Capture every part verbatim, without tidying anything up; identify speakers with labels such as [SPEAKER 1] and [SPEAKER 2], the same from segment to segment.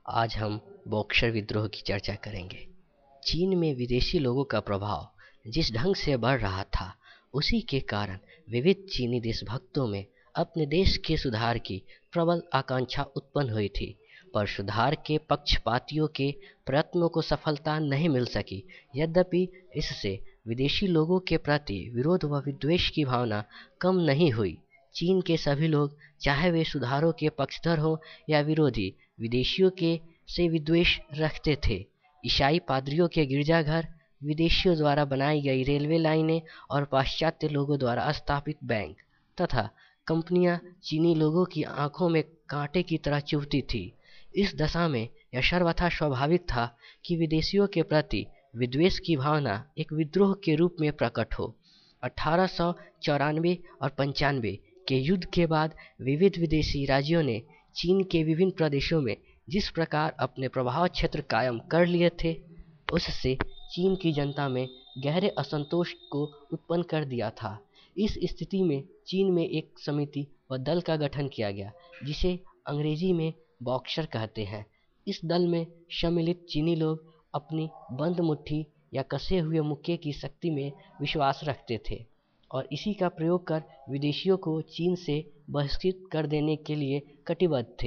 [SPEAKER 1] आज हम बॉक्सर विद्रोह की चर्चा करेंगे। चीन में विदेशी लोगों का प्रभाव जिस ढंग से बढ़ रहा था, उसी के कारण विविध चीनी देशभक्तों में अपने देश के सुधार की प्रबल आकांक्षा उत्पन्न हुई थी। पर सुधार के पक्षपातियों के प्रयत्नों को सफलता नहीं मिल सकी। यद्यपि इससे विदेशी लोगों के प्रति विरोध व विद्वेष की भावना कम नहीं हुई। चीन के सभी लोग, चाहे वे सुधारों के पक्षधर हों या विरोधी, विदेशियों के से विद्वेष रखते थे। ईसाई पादरियों के गिरजाघर, विदेशियों द्वारा बनाई गई रेलवे लाइनें और पाश्चात्य लोगों द्वारा स्थापित बैंक तथा कंपनियां चीनी लोगों की आंखों में कांटे की तरह चुभती थी। इस दशा में यह सर्वथा स्वाभाविक था कि विदेशियों के प्रति विद्वेष की भावना एक विद्रोह के रूप में प्रकट हो। अठारह सौ चौरानवे और पंचानवे के युद्ध के बाद विविध विदेशी राज्यों ने चीन के विभिन्न प्रदेशों में जिस प्रकार अपने प्रभाव क्षेत्र कायम कर लिए थे, उससे चीन की जनता में गहरे असंतोष को उत्पन्न कर दिया था। इस स्थिति में चीन में एक समिति व दल का गठन किया गया, जिसे अंग्रेजी में बॉक्सर कहते हैं। इस दल में सम्मिलित चीनी लोग अपनी बंद मुट्ठी या कसे हुए मुक्के की शक्ति में विश्वास रखते थे और इसी का प्रयोग कर विदेशियों को चीन से बहिष्कृत कर देने के लिए कटिबद्ध थे।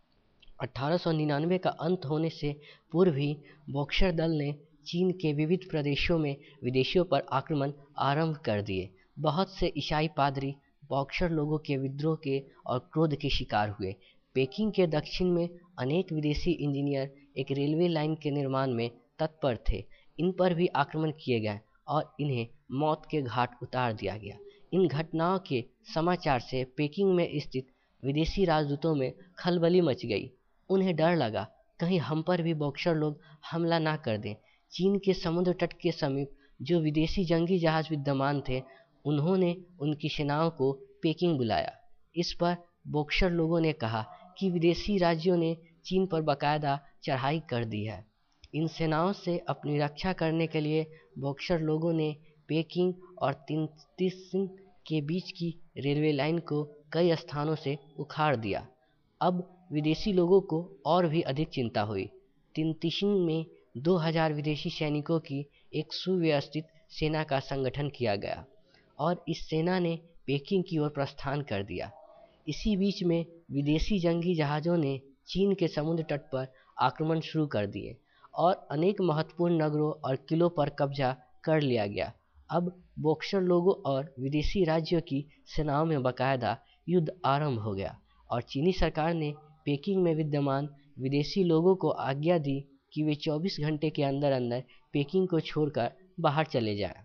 [SPEAKER 1] अठारह सौ निन्यानवे का अंत होने से पूर्व ही बॉक्सर दल ने चीन के विविध प्रदेशों में विदेशियों पर आक्रमण आरंभ कर दिए। बहुत से ईसाई पादरी बॉक्सर लोगों के विद्रोह के और क्रोध के शिकार हुए। पेकिंग के दक्षिण में अनेक विदेशी इंजीनियर एक रेलवे लाइन के निर्माण में तत्पर थे। इन पर भी आक्रमण किए गए और इन्हें मौत के घाट उतार दिया गया। इन घटनाओं के समाचार से पेकिंग में स्थित विदेशी राजदूतों में खलबली मच गई। उन्हें डर लगा कहीं हम पर भी बॉक्सर लोग हमला ना कर दें। चीन के समुद्र तट के समीप जो विदेशी जंगी जहाज विद्यमान थे, उन्होंने उनकी सेनाओं को पेकिंग बुलाया। इस पर बॉक्सर लोगों ने कहा कि विदेशी राज्यों ने चीन पर बाकायदा चढ़ाई कर दी है। इन सेनाओं से अपनी रक्षा करने के लिए बॉक्सर लोगों ने पेकिंग और तिनतिसिंग के बीच की रेलवे लाइन को कई स्थानों से उखाड़ दिया। अब विदेशी लोगों को और भी अधिक चिंता हुई। तिनतिसिंग में दो हज़ार विदेशी सैनिकों की एक सुव्यवस्थित सेना का संगठन किया गया और इस सेना ने पेकिंग की ओर प्रस्थान कर दिया। इसी बीच में विदेशी जंगी जहाज़ों ने चीन के समुद्र तट पर आक्रमण शुरू कर दिए और अनेक महत्वपूर्ण नगरों और किलों पर कब्जा कर लिया गया। अब बॉक्सर लोगों और विदेशी राज्यों की सेनाओं में बाकायदा युद्ध आरंभ हो गया और चीनी सरकार ने पेकिंग में विद्यमान विदेशी लोगों को आज्ञा दी कि वे चौबीस घंटे के अंदर अंदर पेकिंग को छोड़कर बाहर चले जाएं।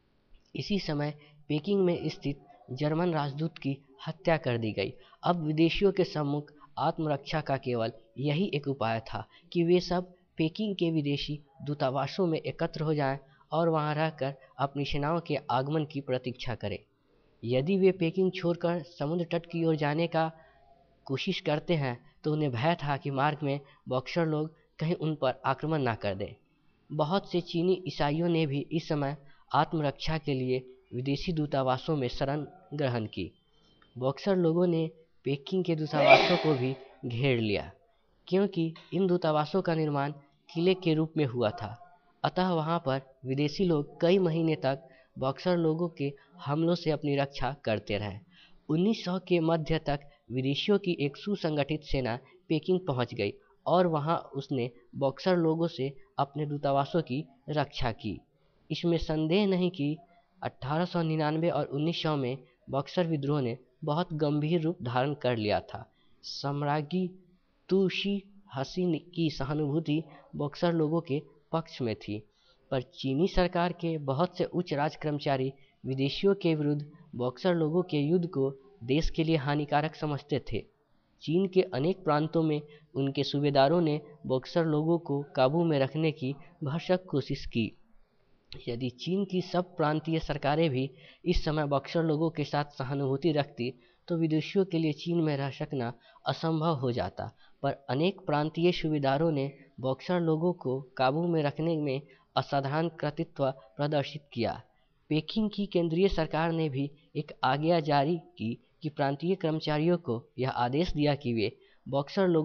[SPEAKER 1] इसी समय पेकिंग में स्थित जर्मन राजदूत की हत्या कर दी गई। अब विदेशियों के सम्मुख आत्मरक्षा का केवल यही एक उपाय था कि वे सब पेकिंग के विदेशी दूतावासों में एकत्र हो जाएं और वहां रहकर अपनी सेनाओं के आगमन की प्रतीक्षा करें। यदि वे पेकिंग छोड़कर समुद्र तट की ओर जाने का कोशिश करते हैं तो उन्हें भय था कि मार्ग में बॉक्सर लोग कहीं उन पर आक्रमण ना कर दें। बहुत से चीनी ईसाइयों ने भी इस समय आत्मरक्षा के लिए विदेशी दूतावासों में शरण ग्रहण की। बॉक्सर लोगों ने पेकिंग के दूतावासों को भी घेर लिया, क्योंकि इन दूतावासों का निर्माण किले के रूप में हुआ था। अतः वहां पर विदेशी लोग कई महीने तक बॉक्सर लोगों के हमलों से अपनी रक्षा करते रहे। उन्नीस सौ के मध्य तक विदेशियों की एक सुसंगठित सेना पेकिंग पहुंच गई और वहां उसने बॉक्सर लोगों से अपने दूतावासों की रक्षा की। इसमें संदेह नहीं कि अठारह सौ निन्यानवे और उन्नीस सौ में बॉक्सर विद्रोह ने बहुत गंभीर रूप धारण कर लिया था। सम्राज्ञी तुशी हसीन की सहानुभूति बॉक्सर लोगों के पक्ष में थी, पर चीनी सरकार के बहुत से उच्च राज कर्मचारी विदेशियों के विरुद्ध बॉक्सर लोगों के युद्ध को देश के लिए हानिकारक समझते थे। चीन के अनेक प्रांतों में उनके सूबेदारों ने बॉक्सर लोगों को काबू में रखने की भरसक कोशिश की। यदि चीन की सब प्रांतीय सरकारें भी इस समय बॉक्सर लोगों के साथ सहानुभूति रखती तो विदेशियों के लिए चीन में रह सकना असंभव हो जाता। पर अनेक प्रांतीय सूबेदारों ने बॉक्सर लोगों को काबू में रखने में असाधारण कृतित्व प्रदर्शित किया। पेकिंग की केंद्रीय सरकार ने भी एक आज्ञा जारी की कि प्रांतीय कर्मचारियों को यह आदेश दिया कि वे बॉक्सर लोगों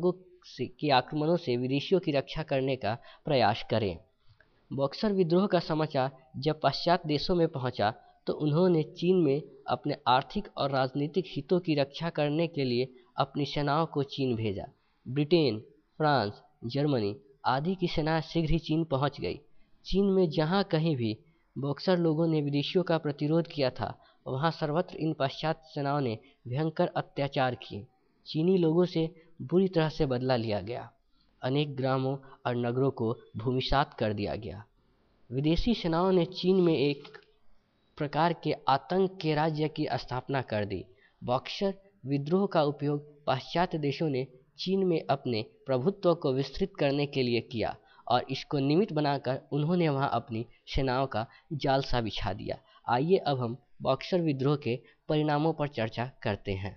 [SPEAKER 1] से के आक्रमणों से विदेशियों की रक्षा करने का प्रयास करें। बॉक्सर विद्रोह का समाचार जब पाश्चात्य देशों में पहुंचा तो उन्होंने चीन में अपने आर्थिक और राजनीतिक हितों की रक्षा करने के लिए अपनी सेनाओं को चीन भेजा। ब्रिटेन, फ्रांस, जर्मनी आदि की सेनाएं शीघ्र ही चीन पहुंच गई। चीन में जहां कहीं भी बॉक्सर लोगों ने विदेशियों का प्रतिरोध किया था, वहां सर्वत्र इन पाश्चात्य सेनाओं ने भयंकर अत्याचार किए। चीनी लोगों से बुरी तरह से बदला लिया गया। अनेक ग्रामों और नगरों को भूमिसात कर दिया गया। विदेशी सेनाओं ने चीन में एक प्रकार के आतंक के राज्य की स्थापना कर दी। बॉक्सर विद्रोह का उपयोग पाश्चात्य देशों ने चीन में अपने प्रभुत्व को विस्तृत करने के लिए किया और इसको निमित्त बनाकर उन्होंने वहां अपनी सेनाओं का जाल सा बिछा दिया। आइए अब हम बॉक्सर विद्रोह के परिणामों पर चर्चा करते हैं।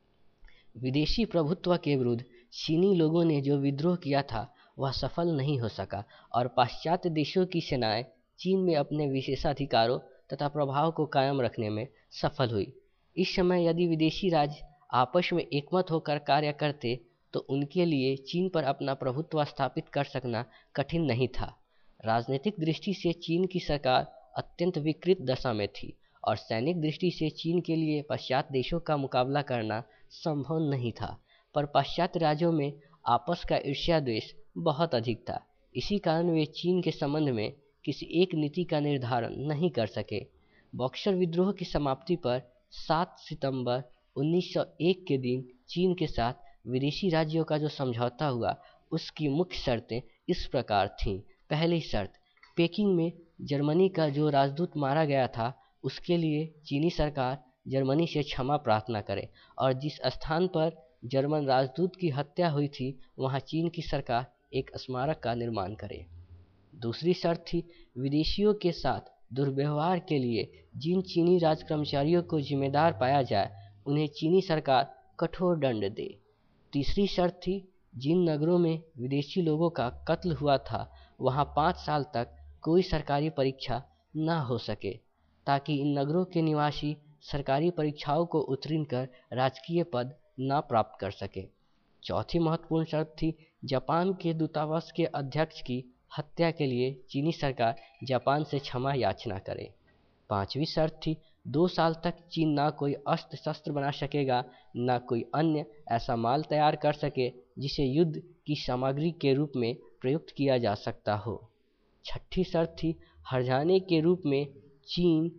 [SPEAKER 1] विदेशी प्रभुत्व के विरुद्ध चीनी लोगों ने जो विद्रोह किया था वह सफल नहीं हो सका और पाश्चात्य देशों की सेनाएं चीन में अपने विशेषाधिकारों तथा प्रभाव को कायम रखने में सफल हुई। इस समय यदि विदेशी राज्य आपस में एकमत होकर कार्य करते तो उनके लिए चीन पर अपना प्रभुत्व स्थापित कर सकना कठिन नहीं था। राजनीतिक दृष्टि से चीन की सरकार अत्यंत विकृत दशा में थी और सैनिक दृष्टि से चीन के लिए पाश्चात्य देशों का मुकाबला करना संभव नहीं था। पर पाश्चात्य राज्यों में आपस का ईर्ष्या द्वेष बहुत अधिक था। इसी कारण वे चीन के संबंध में किसी एक नीति का निर्धारण नहीं कर सके। बॉक्सर विद्रोह की समाप्ति पर सात सितंबर उन्नीस सौ एक के दिन चीन के साथ विदेशी राज्यों का जो समझौता हुआ उसकी मुख्य शर्तें इस प्रकार थीं। पहली शर्त, पेकिंग में जर्मनी का जो राजदूत मारा गया था उसके लिए चीनी सरकार जर्मनी से क्षमा प्रार्थना करे और जिस स्थान पर जर्मन राजदूत की हत्या हुई थी वहां चीन की सरकार एक स्मारक का निर्माण करे। दूसरी शर्त थी, विदेशियों के साथ दुर्व्यवहार के लिए जिन चीनी राज कर्मचारियों को जिम्मेदार पाया जाए उन्हें चीनी सरकार कठोर दंड दे। तीसरी शर्त थी, जिन नगरों में विदेशी लोगों का कत्ल हुआ था वहां पाँच साल तक कोई सरकारी परीक्षा न हो सके ताकि इन नगरों के निवासी सरकारी परीक्षाओं को उत्तीर्ण कर राजकीय पद न प्राप्त कर सके। चौथी महत्वपूर्ण शर्त थी, जापान के दूतावास के अध्यक्ष की हत्या के लिए चीनी सरकार जापान से क्षमा याचना करे। पांचवी शर्त थी, दो साल तक चीन ना कोई अस्त्र शस्त्र बना सकेगा न कोई अन्य ऐसा माल तैयार कर सके जिसे युद्ध की सामग्री के रूप में प्रयुक्त किया जा सकता हो। छठी शर्त थी, हर्जाने के रूप में चीन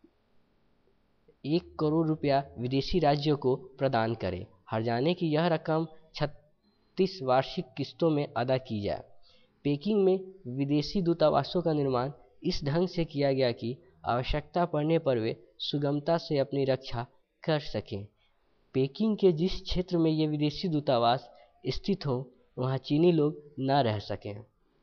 [SPEAKER 1] एक करोड़ रुपया विदेशी राज्यों को प्रदान करे। हर्जाने की यह रकम छत्तीस वार्षिक किस्तों में अदा की जाए। पेकिंग में विदेशी दूतावासों का निर्माण इस ढंग से किया गया कि आवश्यकता पड़ने पर वे सुगमता से अपनी रक्षा कर सकें। पेकिंग के जिस क्षेत्र में ये विदेशी दूतावास स्थित हो वहाँ चीनी लोग न रह सकें।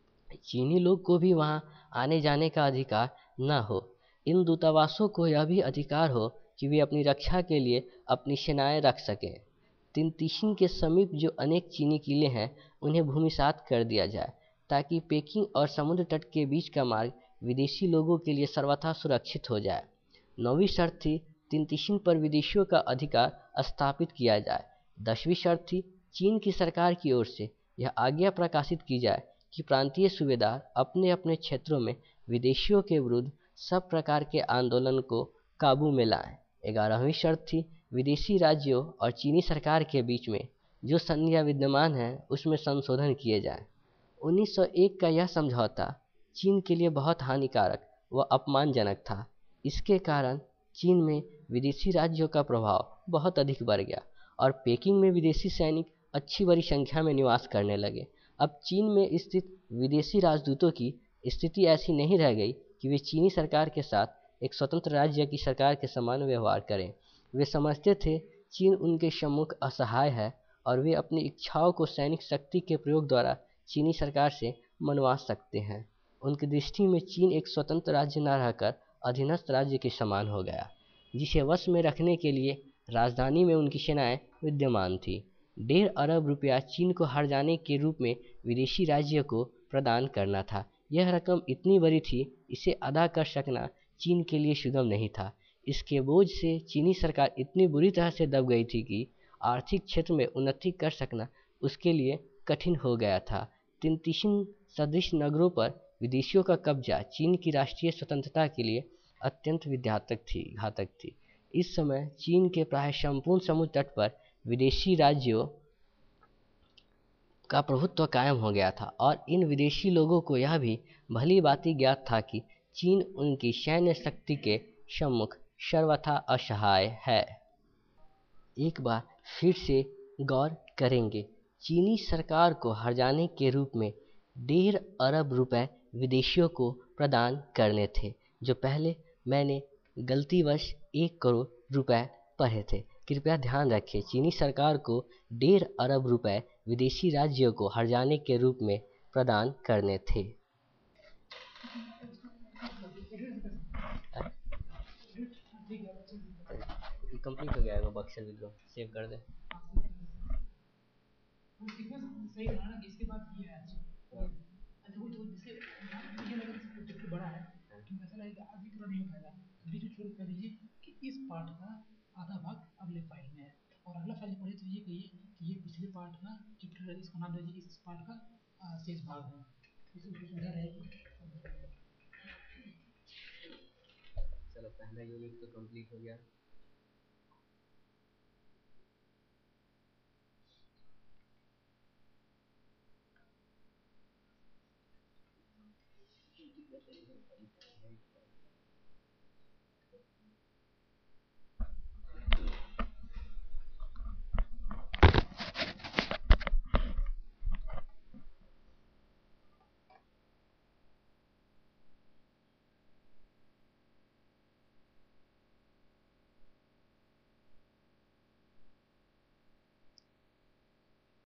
[SPEAKER 1] चीनी लोग को भी वहाँ आने जाने का अधिकार न हो। इन दूतावासों को यह भी अधिकार हो कि वे अपनी रक्षा के लिए अपनी सेनाएं रख सकें। तिनतिशिन के समीप जो अनेक चीनी किले हैं उन्हें भूमिसात कर दिया जाए ताकि पेकिंग और समुद्र तट के बीच का मार्ग विदेशी लोगों के लिए सर्वथा सुरक्षित हो जाए। नौवीं शर्त थी, तिनतिशिन पर विदेशियों का अधिकार स्थापित किया जाए। दसवीं शर्त थी, चीन की सरकार की ओर से यह आज्ञा प्रकाशित की जाए कि प्रांतीय सूबेदार अपने अपने क्षेत्रों में विदेशियों के विरुद्ध सब प्रकार के आंदोलन को काबू में लाएं। ग्यारहवीं शर्त थी, विदेशी राज्यों और चीनी सरकार के बीच में जो संधियां विद्यमान हैं उसमें संशोधन किए जाएं। उन्नीस सौ एक का यह समझौता चीन के लिए बहुत हानिकारक व अपमानजनक था। इसके कारण चीन में विदेशी राज्यों का प्रभाव बहुत अधिक बढ़ गया और पेकिंग में विदेशी सैनिक अच्छी बड़ी संख्या में निवास करने लगे। अब चीन में स्थित विदेशी राजदूतों की स्थिति ऐसी नहीं रह गई कि वे चीनी सरकार के साथ एक स्वतंत्र राज्य की सरकार के समान व्यवहार करें। वे समझते थे चीन उनके सम्मुख असहाय है और वे अपनी इच्छाओं को सैनिक शक्ति के प्रयोग द्वारा चीनी सरकार से मनवा सकते हैं। उनकी दृष्टि में चीन एक स्वतंत्र राज्य न रहकर अधीनस्थ राज्य के समान हो गया जिसे वश में रखने के लिए राजधानी में उनकी सेनाएं विद्यमान थी। डेढ़ अरब रुपया चीन को हर्जाने के रूप में विदेशी राज्य को प्रदान करना था। यह रकम इतनी बड़ी थी, इसे अदा कर सकना चीन के लिए सुगम नहीं था। इसके बोझ से चीनी सरकार इतनी बुरी तरह से दब गई थी कि आर्थिक क्षेत्र में उन्नति कर सकना उसके लिए कठिन हो गया था। तिनतिशिन सदृश नगरों पर विदेशियों का कब्जा चीन की राष्ट्रीय स्वतंत्रता के लिए अत्यंत विघातक थी घातक थी इस समय चीन के प्राय संपूर्ण समुद्र तट पर विदेशी राज्यों का प्रभुत्व कायम हो गया था और इन विदेशी लोगों को यह भी भली भांति ज्ञात था कि चीन उनकी सैन्य शक्ति के सम्मुख सर्वथा असहाय है। एक बार फिर से गौर करेंगे, चीनी सरकार को हर्जाने के रूप में डेढ़ अरब रुपए विदेशियों को प्रदान करने थे, जो पहले मैंने गलतीवश एक करोड़ रुपए पढ़े थे। कृपया ध्यान रखें, चीनी सरकार को डेढ़ अरब रुपए विदेशी राज्यों को हर्जाने के रूप में प्रदान करने थे। कंप्लीट हो गया है वो बक्सर विद्रोह, सेव कर दे। सही रहा ना कि इसके बाद ये है देखो तो जैसे मुझे लगा कि बड़ा है कि ऐसा लगेगा आगे पूरा नहीं हो पाएगा, तो बीच में छोड़ कर दीजिए कि इस पार्ट का आधा भाग अगले फाइल में है और अगला फाइल पढ़े तो ये कहिए कि ये पिछले पार्ट का चैप्टर इसका नाम दीजिए इस पार्ट का शेष भाग है, इसमें सुविधा रहेगी। चलो पहला यूनिट तो कंप्लीट हो गया।